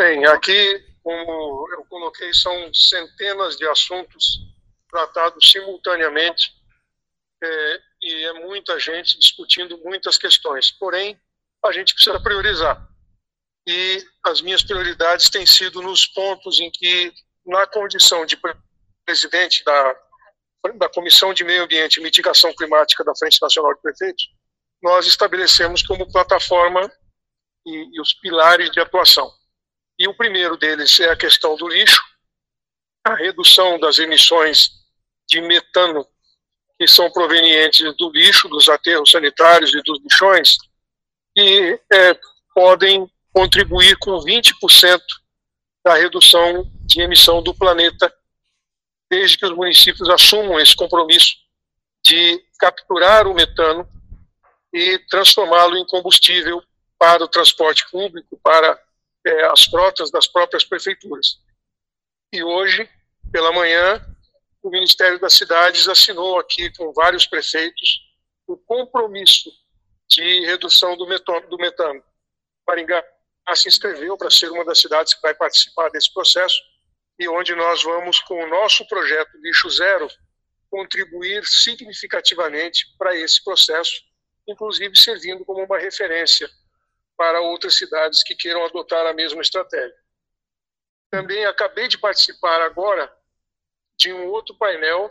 Bem, aqui, como eu coloquei, são centenas de assuntos tratados simultaneamente e é muita gente discutindo muitas questões. Porém, a gente precisa priorizar. E as minhas prioridades têm sido nos pontos em que, na condição de presidente da Comissão de Meio Ambiente e Mitigação Climática da Frente Nacional de Prefeitos, nós estabelecemos como plataforma e os pilares de atuação. E o primeiro deles é a questão do lixo, a redução das emissões de metano que são provenientes do lixo, dos aterros sanitários e dos lixões, e podem contribuir com 20% da redução de emissão do planeta, desde que os municípios assumam esse compromisso de capturar o metano e transformá-lo em combustível para o transporte público, para as frotas das próprias prefeituras. E hoje, pela manhã, o Ministério das Cidades assinou aqui com vários prefeitos o compromisso de redução do metano. Maringá se inscreveu para ser uma das cidades que vai participar desse processo e onde nós vamos, com o nosso projeto Lixo Zero, contribuir significativamente para esse processo, inclusive servindo como uma referência para outras cidades que queiram adotar a mesma estratégia. Também acabei de participar agora de um outro painel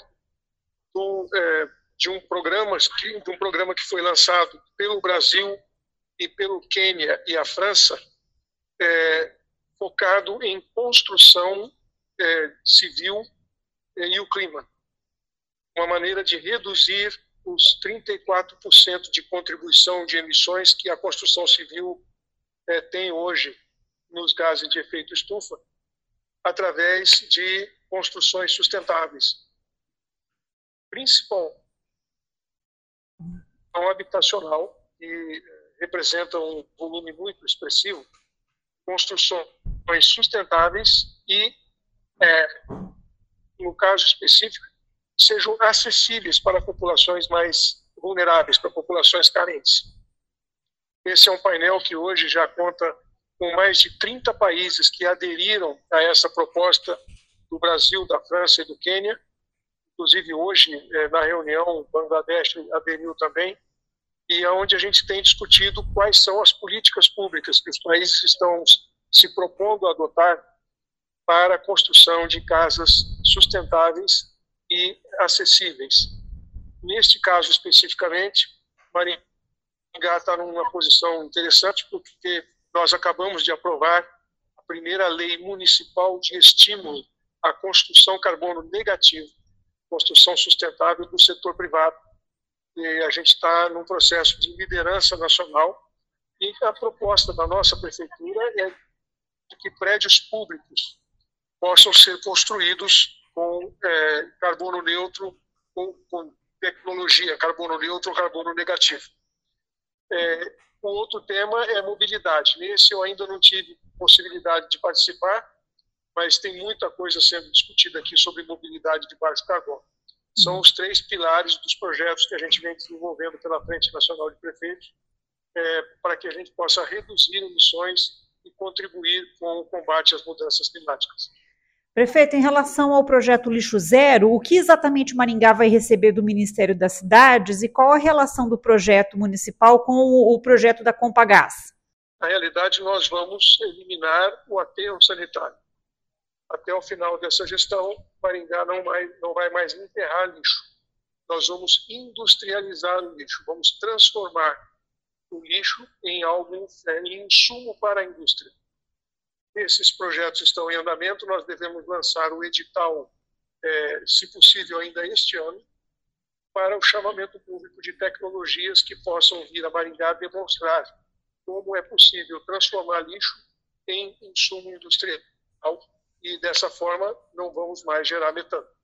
de um programa que foi lançado pelo Brasil e pelo Quênia e a França, focado em construção civil e o clima. Uma maneira de reduzir os 34% de contribuição de emissões que a construção civil tem hoje nos gases de efeito estufa, através de construções sustentáveis. Principalmente habitacional, que representa um volume muito expressivo, construções sustentáveis e, no caso específico, sejam acessíveis para populações mais vulneráveis, para populações carentes. Esse é um painel que hoje já conta com mais de 30 países que aderiram a essa proposta do Brasil, da França e do Quênia. Inclusive hoje, na reunião, o Bangladesh aderiu também, e é onde a gente tem discutido quais são as políticas públicas que os países estão se propondo a adotar para a construção de casas sustentáveis e acessíveis. Neste caso especificamente, Maringá está numa posição interessante porque nós acabamos de aprovar a primeira lei municipal de estímulo à construção carbono negativo, construção sustentável do setor privado. E a gente está num processo de liderança nacional e a proposta da nossa prefeitura é que prédios públicos possam ser construídos com carbono neutro, com tecnologia carbono neutro ou carbono negativo. O outro tema é mobilidade. Nesse eu ainda não tive possibilidade de participar, mas tem muita coisa sendo discutida aqui sobre mobilidade de baixo carbono. São os 3 pilares dos projetos que a gente vem desenvolvendo pela Frente Nacional de Prefeitos, para que a gente possa reduzir emissões e contribuir com o combate às mudanças climáticas. Prefeito, em relação ao projeto Lixo Zero, o que exatamente Maringá vai receber do Ministério das Cidades e qual a relação do projeto municipal com o projeto da Compagás? Na realidade, nós vamos eliminar o aterro sanitário. Até o final dessa gestão, Maringá não vai mais enterrar lixo. Nós vamos industrializar o lixo, vamos transformar o lixo em em insumo para a indústria. Esses projetos estão em andamento, nós devemos lançar o edital, se possível ainda este ano, para o chamamento público de tecnologias que possam vir a Maringá demonstrar como é possível transformar lixo em insumo industrial e dessa forma não vamos mais gerar metano.